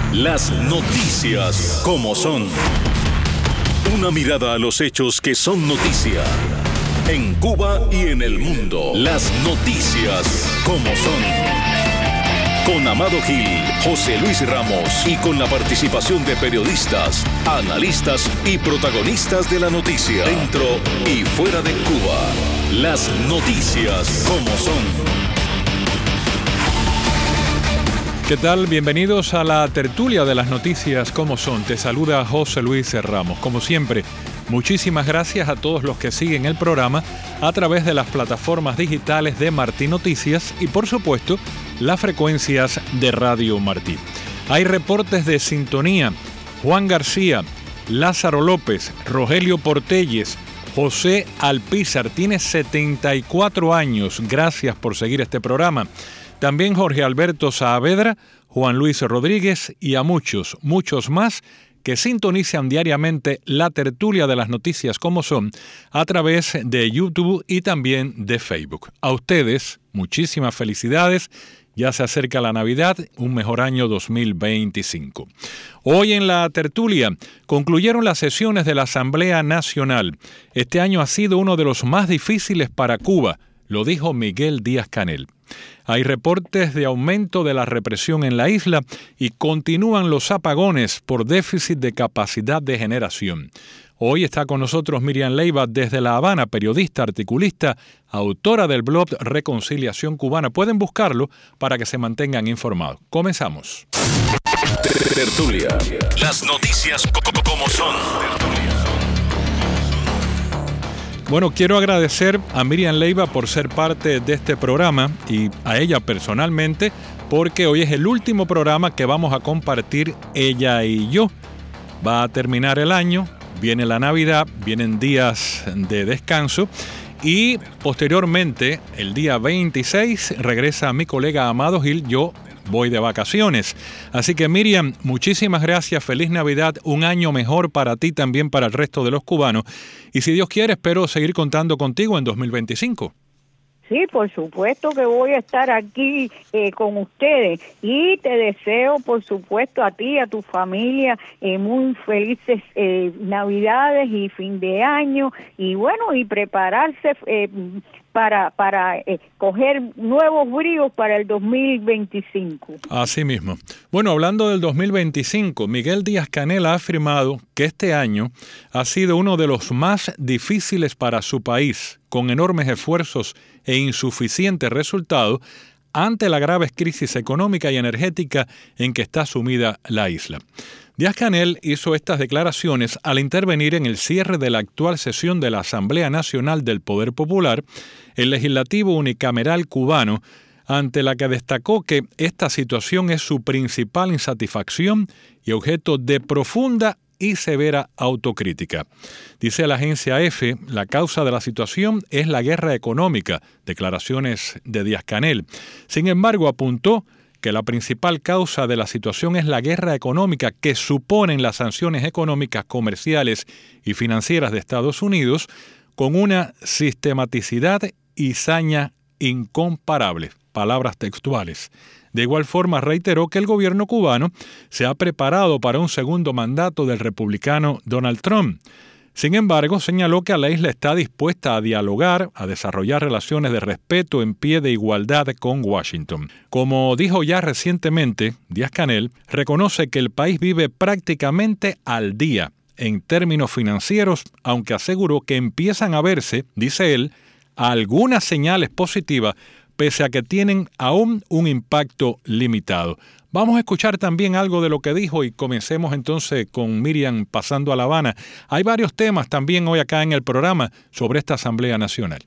Las noticias como son. Una mirada a los hechos que son noticia. En Cuba y en el mundo. Las noticias como son. Con Amado Gil, José Luis Ramos y con la participación de periodistas, analistas y protagonistas de la noticia. Dentro y fuera de Cuba. Las noticias como son. ¿Qué tal? Bienvenidos a la tertulia de las noticias como son. Te saluda José Luis Ramos. Como siempre, muchísimas gracias a todos los que siguen el programa a través de las plataformas digitales de Martí Noticias y, por supuesto, las frecuencias de Radio Martí. Hay reportes de sintonía. Juan García, Lázaro López, Rogelio Portelles, José Alpizar, tiene 74 años. Gracias por seguir este programa. También Jorge Alberto Saavedra, Juan Luis Rodríguez y a muchos más que sintonizan diariamente la tertulia de las noticias como son a través de YouTube y también de Facebook. A ustedes, muchísimas felicidades. Ya se acerca la Navidad, un mejor año 2025. Hoy en la tertulia concluyeron las sesiones de la Asamblea Nacional. Este año ha sido uno de los más difíciles para Cuba, lo dijo Miguel Díaz-Canel. Hay reportes de aumento de la represión en la isla y continúan los apagones por déficit de capacidad de generación. Hoy está con nosotros Miriam Leiva desde La Habana, periodista, articulista, autora del blog Reconciliación Cubana. Pueden buscarlo para que se mantengan informados. Comenzamos. Tertulia. Las noticias como son. Bueno, quiero agradecer a Miriam Leiva por ser parte de este programa y a ella personalmente, porque hoy es el último programa que vamos a compartir ella y yo. Va a terminar el año, viene la Navidad, vienen días de descanso y posteriormente, el día 26, regresa mi colega Amado Gil. Yo voy de vacaciones. Así que Miriam, muchísimas gracias, feliz Navidad, un año mejor para ti, también para el resto de los cubanos. Y si Dios quiere, espero seguir contando contigo en 2025. Sí, por supuesto que voy a estar aquí con ustedes y te deseo, por supuesto, a ti y a tu familia muy felices Navidades y fin de año y bueno, y prepararse para coger nuevos bríos para el 2025. Así mismo. Bueno, hablando del 2025, Miguel Díaz-Canel ha afirmado que este año ha sido uno de los más difíciles para su país, con enormes esfuerzos e insuficientes resultados ante la grave crisis económica y energética en que está sumida la isla. Díaz-Canel hizo estas declaraciones al intervenir en el cierre de la actual sesión de la Asamblea Nacional del Poder Popular, el legislativo unicameral cubano, ante la que destacó que esta situación es su principal insatisfacción y objeto de profunda y severa autocrítica. Dice la agencia EFE, la causa de la situación es la guerra económica, declaraciones de Díaz-Canel. Sin embargo, apuntó que la principal causa de la situación es la guerra económica que suponen las sanciones económicas, comerciales y financieras de Estados Unidos con una sistematicidad y saña incomparable. Palabras textuales. De igual forma, reiteró que el gobierno cubano se ha preparado para un segundo mandato del republicano Donald Trump. Sin embargo, señaló que la isla está dispuesta a dialogar, a desarrollar relaciones de respeto en pie de igualdad con Washington. Como dijo ya recientemente, Díaz-Canel reconoce que el país vive prácticamente al día en términos financieros, aunque aseguró que empiezan a verse, dice él, algunas señales positivas, pese a que tienen aún un impacto limitado. Vamos a escuchar también algo de lo que dijo y comencemos entonces con Miriam pasando a La Habana. Hay varios temas también hoy acá en el programa sobre esta Asamblea Nacional.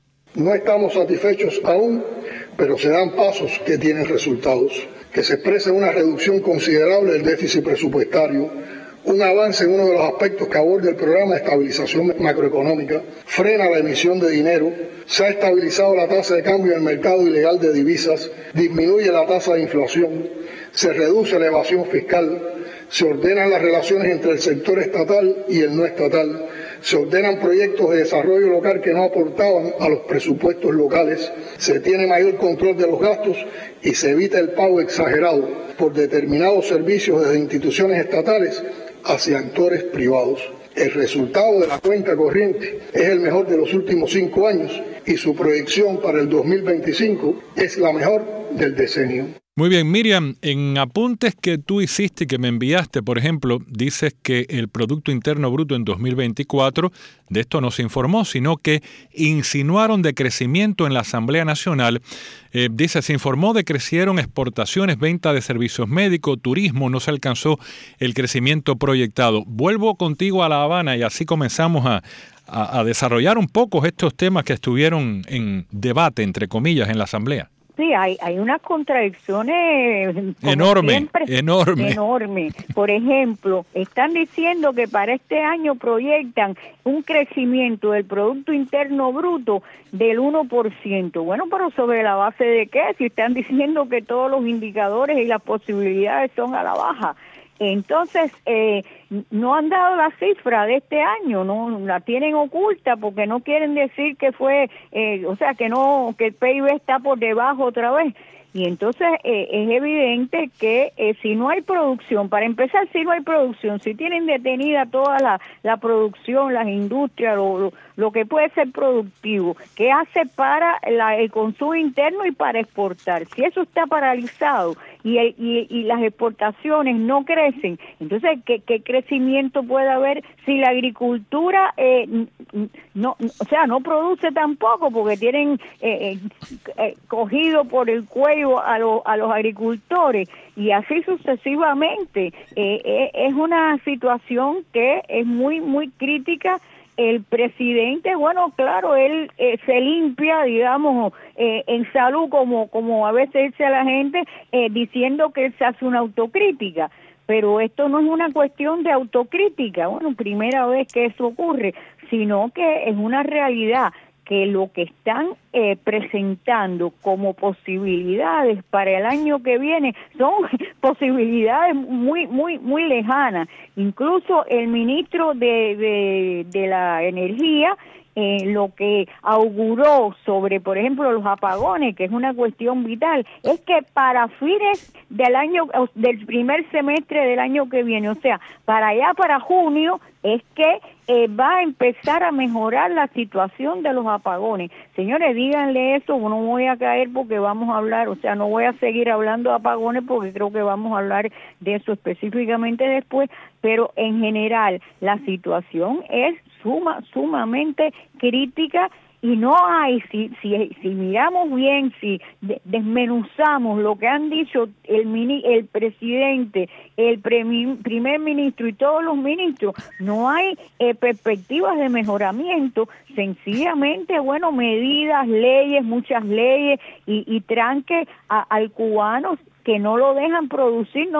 No estamos satisfechos aún, pero se dan pasos que tienen resultados. Que se expresa una reducción considerable del déficit presupuestario, un avance en uno de los aspectos que aborda el programa de estabilización macroeconómica, frena la emisión de dinero, se ha estabilizado la tasa de cambio en el mercado ilegal de divisas, disminuye la tasa de inflación, se reduce la evasión fiscal, se ordenan las relaciones entre el sector estatal y el no estatal, se ordenan proyectos de desarrollo local que no aportaban a los presupuestos locales, se tiene mayor control de los gastos y se evita el pago exagerado por determinados servicios desde instituciones estatales hacia actores privados. El resultado de la cuenta corriente es el mejor de los últimos 5 años y su proyección para el 2025 es la mejor del decenio. Muy bien, Miriam, en apuntes que tú hiciste y que me enviaste, por ejemplo, dices que el Producto Interno Bruto en 2024, de esto no se informó, sino que insinuaron decrecimiento en la Asamblea Nacional. Dice, se informó de crecieron exportaciones, venta de servicios médicos, turismo, no se alcanzó el crecimiento proyectado. Vuelvo contigo a La Habana y así comenzamos a desarrollar un poco estos temas que estuvieron en debate, entre comillas, en la Asamblea. Sí, hay unas contradicciones enorme. Por ejemplo, están diciendo que para este año proyectan un crecimiento del Producto Interno Bruto del 1%. Bueno, pero ¿sobre la base de qué? Si están diciendo que todos los indicadores y las posibilidades son a la baja. Entonces, no han dado la cifra de este año, no la tienen oculta porque no quieren decir que fue, que el PIB está por debajo otra vez. Y entonces es evidente que si no hay producción, para empezar, si no hay producción, si tienen detenida toda la producción, las industrias, lo que puede ser productivo, ¿qué hace para el consumo interno y para exportar? Si eso está paralizado y las exportaciones no crecen, entonces ¿qué crecimiento puede haber si la agricultura no produce tampoco, porque tienen cogido por el cuello a los agricultores y así sucesivamente? Es una situación que es muy, muy crítica. El presidente, bueno, claro, él se limpia, digamos, en salud, como a veces dice la gente, diciendo que él se hace una autocrítica. Pero esto no es una cuestión de autocrítica, bueno, primera vez que eso ocurre, sino que es una realidad que lo que están presentando como posibilidades para el año que viene son posibilidades muy, muy, muy lejanas. Incluso el ministro de la Energía, lo que auguró sobre, por ejemplo, los apagones, que es una cuestión vital, es que para fines del primer semestre del año que viene, o sea, para junio, es que va a empezar a mejorar la situación de los apagones. Señores, díganle eso, no voy a caer porque vamos a hablar, no voy a seguir hablando de apagones porque creo que vamos a hablar de eso específicamente después, pero en general la situación es sumamente crítica. Y no hay, si miramos bien, si desmenuzamos lo que han dicho el presidente, el primer ministro y todos los ministros, no hay perspectivas de mejoramiento. Sencillamente, bueno, medidas, leyes, muchas leyes y tranque al cubano que no lo dejan producir,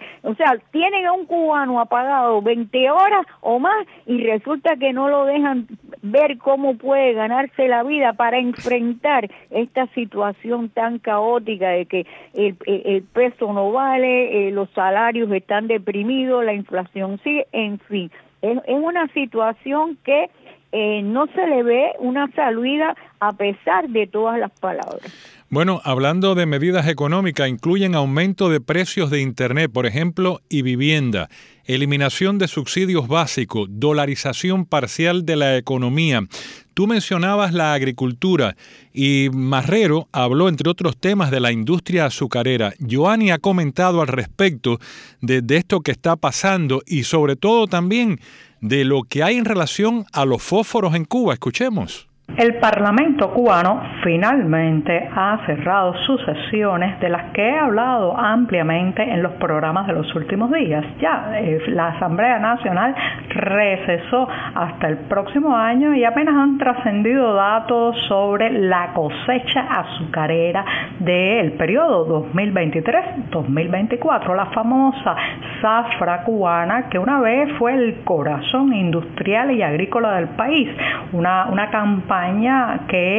tienen a un cubano apagado 20 horas o más y resulta que no lo dejan ver cómo puede ganarse la vida para enfrentar esta situación tan caótica de que el peso no vale, los salarios están deprimidos, la inflación sigue, en fin, es una situación que no se le ve una salida a pesar de todas las palabras. Bueno, hablando de medidas económicas, incluyen aumento de precios de Internet, por ejemplo, y vivienda, eliminación de subsidios básicos, dolarización parcial de la economía. Tú mencionabas la agricultura y Marrero habló, entre otros temas, de la industria azucarera. Joanny ha comentado al respecto de esto que está pasando y sobre todo también de lo que hay en relación a los fósforos en Cuba. Escuchemos. El Parlamento cubano finalmente ha cerrado sus sesiones de las que he hablado ampliamente en los programas de los últimos días. Ya la Asamblea Nacional recesó hasta el próximo año y apenas han trascendido datos sobre la cosecha azucarera del periodo 2023-2024, la famosa zafra cubana, que una vez fue el corazón industrial y agrícola del país. Una campaña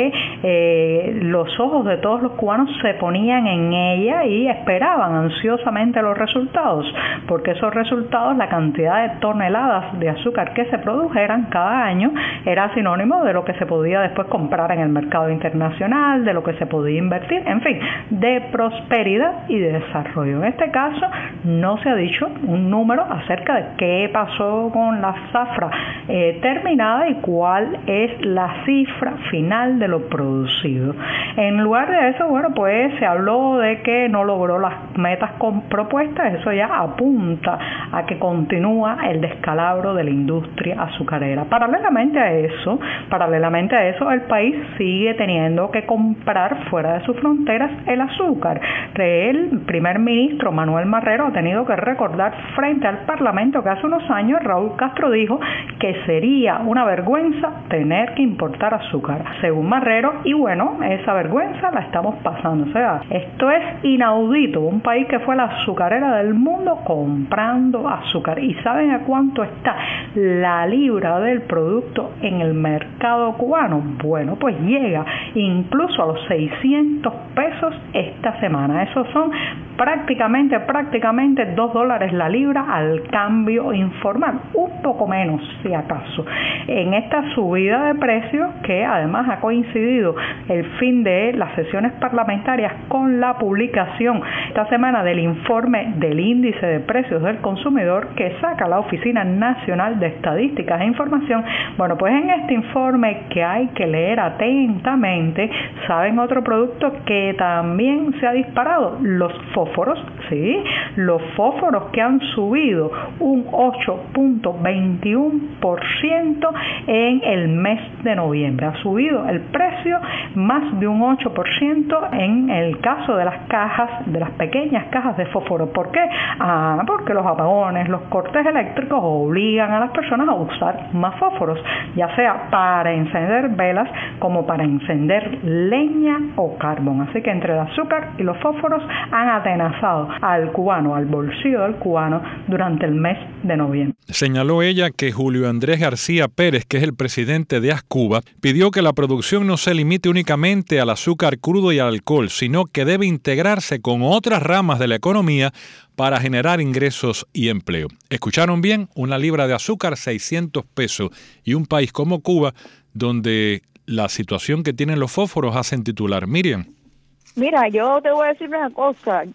que los ojos de todos los cubanos se ponían en ella y esperaban ansiosamente los resultados, porque esos resultados, la cantidad de toneladas de azúcar que se produjeran cada año, era sinónimo de lo que se podía después comprar en el mercado internacional, de lo que se podía invertir, en fin, de prosperidad y de desarrollo. En este caso no se ha dicho un número acerca de qué pasó con la zafra terminada y cuál es la cifra final de lo producido. En lugar de eso, bueno, pues se habló de que no logró las metas propuestas. Eso ya apunta a que continúa el descalabro de la industria azucarera. Paralelamente a eso, el país sigue teniendo que comprar fuera de sus fronteras el azúcar. El primer ministro Manuel Marrero ha tenido que recordar frente al Parlamento que hace unos años Raúl Castro dijo que sería una vergüenza tener que importar azúcar. Según Marrero, y bueno, esa vergüenza la estamos pasando. O sea, esto es inaudito. Un país que fue la azucarera del mundo comprando azúcar. ¿Y saben a cuánto está la libra del producto en el mercado cubano? Bueno, pues llega incluso a los 600 pesos esta semana. Esos son prácticamente $2 la libra al cambio informal, un poco menos si acaso. En esta subida de precios, que además ha coincidido el fin de las sesiones parlamentarias con la publicación esta semana del informe del índice de precios del consumidor que saca la Oficina Nacional de Estadísticas e Información, bueno, pues en este informe, que hay que leer atentamente, saben otro producto que también se ha disparado: los fósforos, ¿sí? Los fósforos que han subido un 8.21% en el mes de noviembre. Ha subido el precio más de un 8% en el caso de las cajas, de las pequeñas cajas de fósforo. ¿Por qué? Porque los apagones, los cortes eléctricos obligan a las personas a usar más fósforos, ya sea para encender velas como para encender leña o carbón. Así que entre el azúcar y los fósforos han atenazado al cubano, al bolsillo del cubano durante el mes de noviembre. Señaló ella que Julio Andrés García Pérez, que es el presidente de ASCUBA, pidió que la producción no se limite únicamente al azúcar crudo y al alcohol, sino que debe integrarse con otras ramas de la economía para generar ingresos y empleo. ¿Escucharon bien? Una libra de azúcar, 600 pesos. Y un país como Cuba, donde la situación que tienen los fósforos hacen titular. Miriam. Mira, yo te voy a decir una cosa,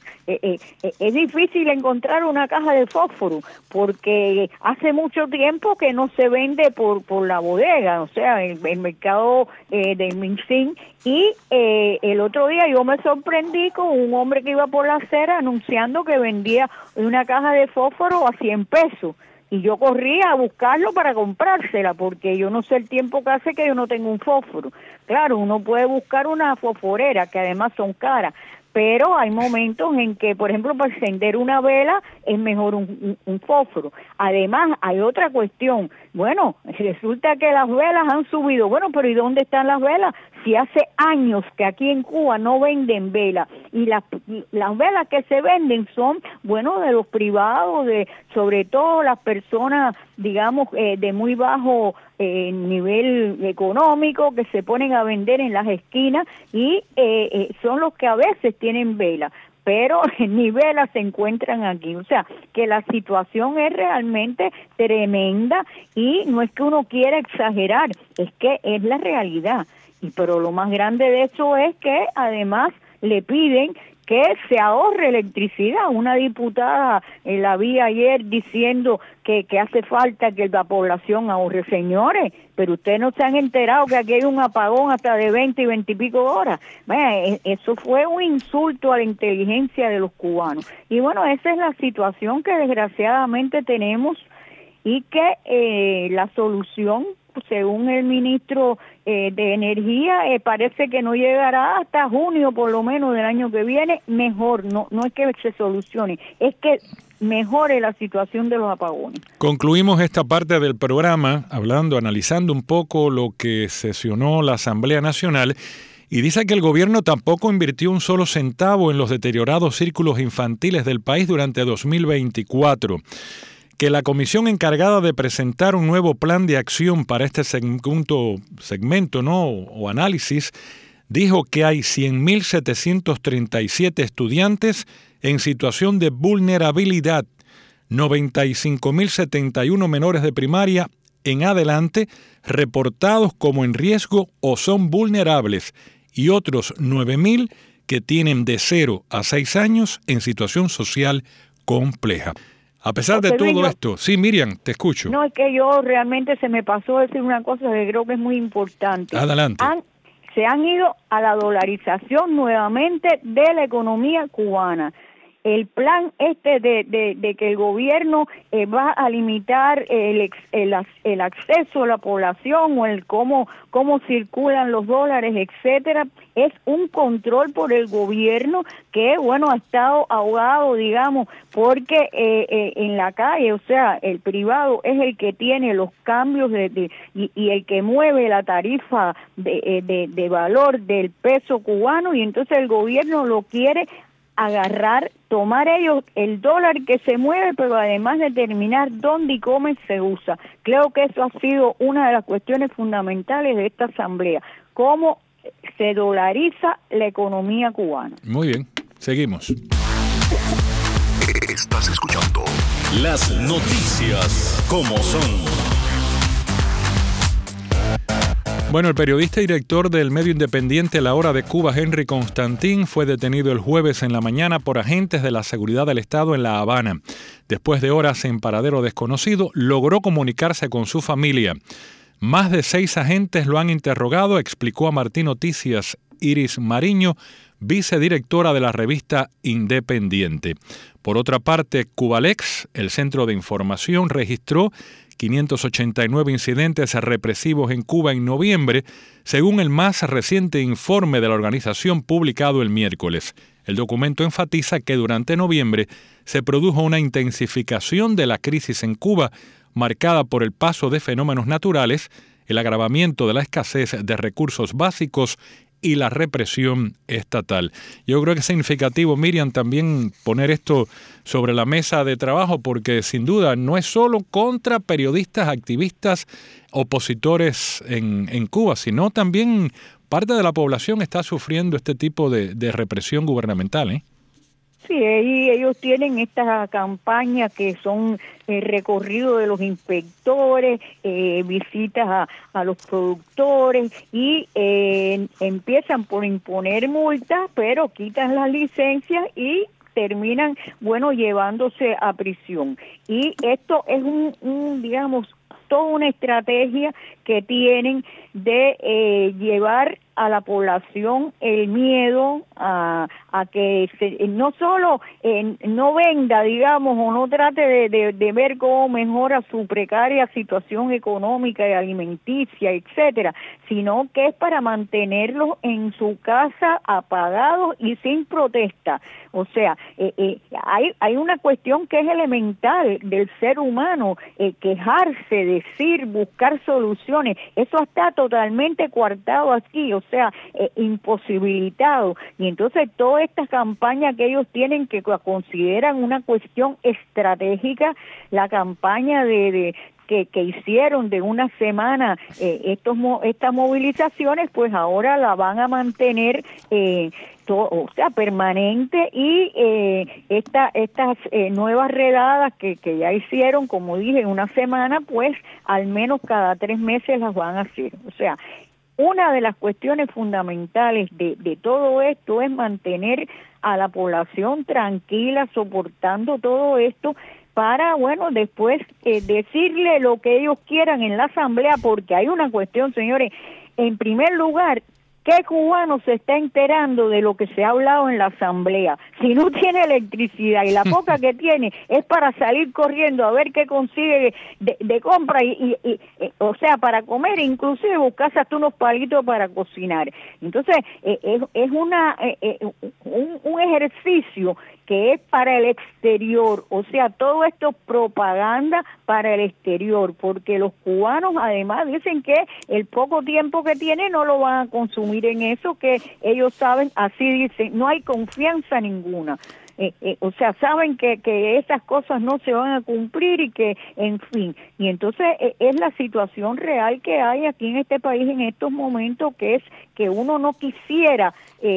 es difícil encontrar una caja de fósforo porque hace mucho tiempo que no se vende por la bodega, o sea, el mercado de Mincín. Y el otro día yo me sorprendí con un hombre que iba por la acera anunciando que vendía una caja de fósforo a 100 pesos. Y yo corrí a buscarlo para comprársela, porque yo no sé el tiempo que hace que yo no tengo un fósforo. Claro, uno puede buscar una fosforera, que además son caras, pero hay momentos en que, por ejemplo, para encender una vela es mejor un fósforo. Además, hay otra cuestión. Bueno, resulta que las velas han subido. Bueno, pero ¿y dónde están las velas? Si hace años que aquí en Cuba no venden velas, y las velas que se venden son, bueno, de los privados, sobre todo las personas, digamos, de muy bajo nivel económico, que se ponen a vender en las esquinas, y son los que a veces tienen velas, pero ni velas se encuentran aquí. O sea, que la situación es realmente tremenda, y no es que uno quiera exagerar, es que es la realidad. Pero lo más grande de eso es que además le piden que se ahorre electricidad. Una diputada la vi ayer diciendo que hace falta que la población ahorre. Señores, pero ustedes no se han enterado que aquí hay un apagón hasta de 20 y 20 y pico horas. Eso fue un insulto a la inteligencia de los cubanos. Y bueno, esa es la situación que desgraciadamente tenemos, y que la solución, según el ministro de Energía, parece que no llegará hasta junio por lo menos del año que viene. Mejor, no es que se solucione, es que mejore la situación de los apagones. Concluimos esta parte del programa analizando un poco lo que sesionó la Asamblea Nacional, Y dice que el gobierno tampoco invirtió un solo centavo en los deteriorados círculos infantiles del país durante 2024. Que la comisión encargada de presentar un nuevo plan de acción para este segmento, ¿no? o análisis, dijo que hay 100.737 estudiantes en situación de vulnerabilidad, 95.071 menores de primaria en adelante reportados como en riesgo o son vulnerables y otros 9.000 que tienen de 0 a 6 años en situación social compleja. A pesar de todo esto, sí, Miriam, te escucho. No, es que yo realmente se me pasó a decir una cosa que creo que es muy importante. Adelante. Se han ido a la dolarización nuevamente de la economía cubana. El plan de que el gobierno va a limitar el acceso a la población o el cómo circulan los dólares, etcétera, es un control por el gobierno que, bueno, ha estado ahogado, digamos, porque en la calle, o sea, el privado es el que tiene los cambios y el que mueve la tarifa de valor del peso cubano, y entonces el gobierno lo quiere agarrar, tomar ellos el dólar que se mueve, pero además determinar dónde y cómo se usa. Creo que eso ha sido una de las cuestiones fundamentales de esta asamblea, cómo se dolariza la economía cubana. Muy bien, seguimos. Estás escuchando las noticias como son. Bueno, el periodista y director del medio independiente La Hora de Cuba, Henry Constantín, fue detenido el jueves en la mañana por agentes de la seguridad del Estado en La Habana. Después de horas en paradero desconocido, logró comunicarse con su familia. Más de 6 agentes lo han interrogado, explicó a Martín Noticias Iris Mariño, vicedirectora de la revista Independiente. Por otra parte, Cubalex, el centro de información, registró 589 incidentes represivos en Cuba en noviembre, según el más reciente informe de la organización publicado el miércoles. El documento enfatiza que durante noviembre se produjo una intensificación de la crisis en Cuba, marcada por el paso de fenómenos naturales, el agravamiento de la escasez de recursos básicos y la represión estatal. Yo creo que es significativo, Miriam, también poner esto sobre la mesa de trabajo, porque sin duda no es solo contra periodistas, activistas, opositores en Cuba, sino también parte de la población está sufriendo este tipo de represión gubernamental, ¿eh? Sí, ellos tienen esta campaña que son recorrido de los inspectores, visitas a los productores y empiezan por imponer multas, pero quitan las licencias y terminan, bueno, llevándose a prisión. Y esto es digamos, toda una estrategia que tienen de llevar a la población el miedo a que no solo no venda, digamos, o no trate de ver cómo mejora su precaria situación económica y alimenticia, etcétera, sino que es para mantenerlos en su casa apagados y sin protesta. O sea, hay una cuestión que es elemental del ser humano, quejarse, decir, buscar soluciones. Eso está totalmente coartado aquí, o sea, imposibilitado. Y entonces toda esta campaña que ellos tienen, que consideran una cuestión estratégica, la campaña que hicieron de una semana estas movilizaciones, pues ahora la van a mantener permanente, y estas nuevas redadas que ya hicieron, como dije, en una semana, pues al menos cada 3 meses las van a hacer. O sea, una de las cuestiones fundamentales de todo esto es mantener a la población tranquila, soportando todo esto, para, bueno, después decirle lo que ellos quieran en la asamblea, porque hay una cuestión, señores. En primer lugar, ¿qué cubano se está enterando de lo que se ha hablado en la asamblea? Si no tiene electricidad y la poca que tiene es para salir corriendo a ver qué consigue de compra o sea, para comer, inclusive buscarse hasta unos palitos para cocinar. Entonces, es un ejercicio que es para el exterior, o sea, todo esto es propaganda para el exterior, porque los cubanos además dicen que el poco tiempo que tienen no lo van a consumir en eso, que ellos saben, así dicen, no hay confianza ninguna. O sea, saben que esas cosas no se van a cumplir y que, en fin, y entonces es la situación real que hay aquí en este país en estos momentos, que es que uno no quisiera,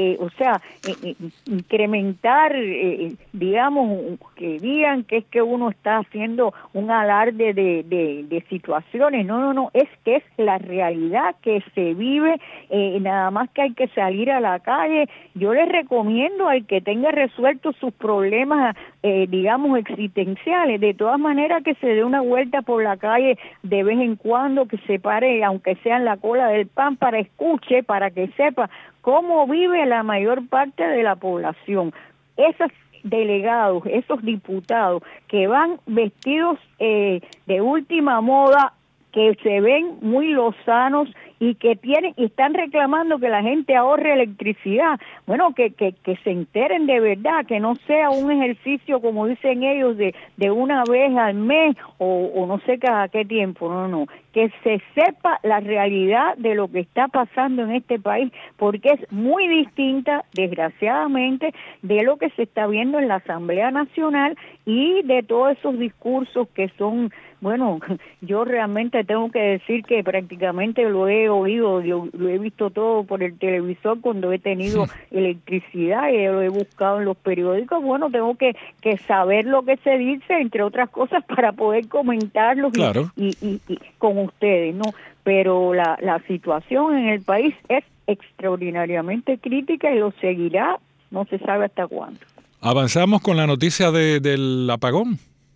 incrementar, digamos, que digan que es que uno está haciendo un alarde de situaciones. No, es que es la realidad que se vive, nada más que hay que salir a la calle. Yo les recomiendo al que tenga resuelto sus problemas, digamos, existenciales, de todas maneras que se dé una vuelta por la calle de vez en cuando, que se pare, aunque sea en la cola del pan, para escuche, para que sepa cómo vive la mayor parte de la población. Esos delegados, esos diputados que van vestidos de última moda, que se ven muy lozanos y que están reclamando que la gente ahorre electricidad. Bueno, que se enteren de verdad, que no sea un ejercicio, como dicen ellos, de una vez al mes o no sé cada qué tiempo, no, que se sepa la realidad de lo que está pasando en este país, porque es muy distinta, desgraciadamente, de lo que se está viendo en la Asamblea Nacional y de todos esos discursos que son, bueno, yo realmente tengo que decir que prácticamente lo he oído, yo lo he visto todo por el televisor cuando he tenido electricidad y lo he buscado en los periódicos. Bueno, tengo que saber lo que se dice, entre otras cosas, para poder comentarlo. Claro. y con ustedes, ¿no? Pero la situación en el país es extraordinariamente crítica y lo seguirá, no se sabe hasta cuándo. Avanzamos con la noticia del apagón.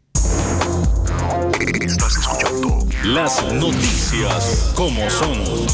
Estás escuchando las noticias como son.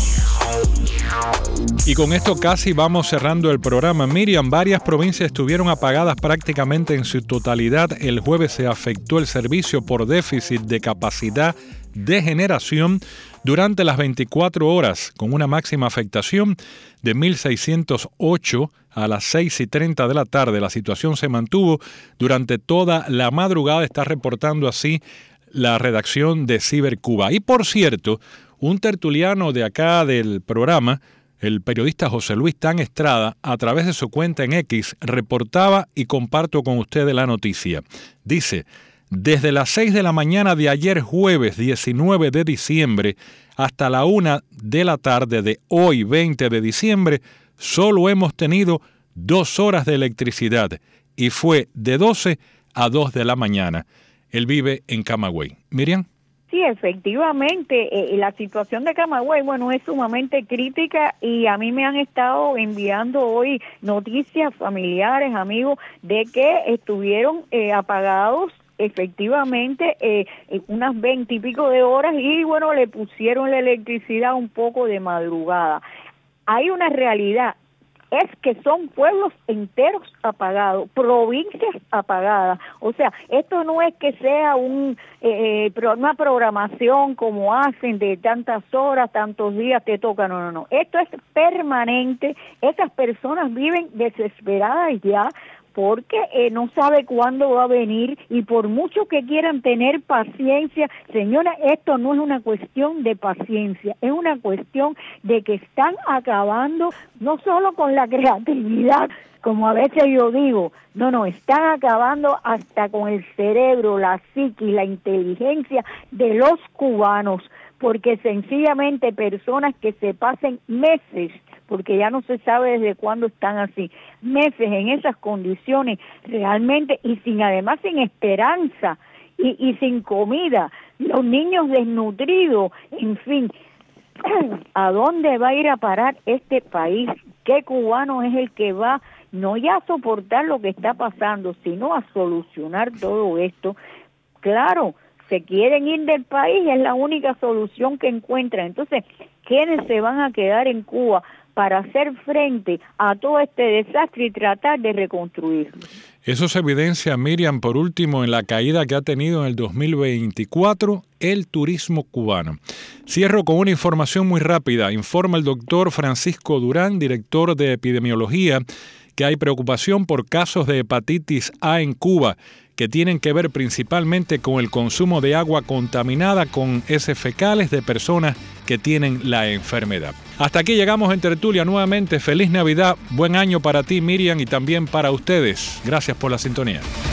Y con esto casi vamos cerrando el programa. Miriam, varias provincias estuvieron apagadas prácticamente en su totalidad. El jueves se afectó el servicio por déficit de capacidad de generación durante las 24 horas, con una máxima afectación de 1.608 a las 6:30 de la tarde. La situación se mantuvo durante toda la madrugada, está reportando así la redacción de Cibercuba. Y por cierto, un tertuliano de acá del programa, el periodista José Luis Tan Estrada, a través de su cuenta en X, reportaba, y comparto con ustedes la noticia. Dice: desde las 6 de la mañana de ayer jueves 19 de diciembre hasta la 1 de la tarde de hoy 20 de diciembre, solo hemos tenido 2 horas de electricidad y fue de 12 a 2 de la mañana. Él vive en Camagüey. Miriam. Sí, efectivamente, la situación de Camagüey, bueno, es sumamente crítica y a mí me han estado enviando hoy noticias familiares, amigos, de que estuvieron apagados efectivamente unas 20 y pico de horas y bueno, le pusieron la electricidad un poco de madrugada. Hay una realidad, es que son pueblos enteros apagados, provincias apagadas. O sea, esto no es que sea una programación como hacen de tantas horas, tantos días te toca, no. Esto es permanente, esas personas viven desesperadas ya, porque no sabe cuándo va a venir y por mucho que quieran tener paciencia, señora, esto no es una cuestión de paciencia, es una cuestión de que están acabando no solo con la creatividad, como a veces yo digo, no, están acabando hasta con el cerebro, la psiquis, la inteligencia de los cubanos, porque sencillamente personas que se pasen meses, porque ya no se sabe desde cuándo están así, meses en esas condiciones realmente y además sin esperanza y sin comida, los niños desnutridos, en fin, ¿a dónde va a ir a parar este país? ¿Qué cubano es el que va no ya a soportar lo que está pasando, sino a solucionar todo esto? Claro, se quieren ir del país, es la única solución que encuentran. Entonces, ¿quiénes se van a quedar en Cuba para hacer frente a todo este desastre y tratar de reconstruirlo? Eso se evidencia, Miriam, por último, en la caída que ha tenido en el 2024 el turismo cubano. Cierro con una información muy rápida. Informa el doctor Francisco Durán, director de epidemiología, que hay preocupación por casos de hepatitis A en Cuba, que tienen que ver principalmente con el consumo de agua contaminada con heces fecales de personas que tienen la enfermedad. Hasta aquí llegamos en Tertulia nuevamente. Feliz Navidad, buen año para ti, Miriam, y también para ustedes. Gracias por la sintonía.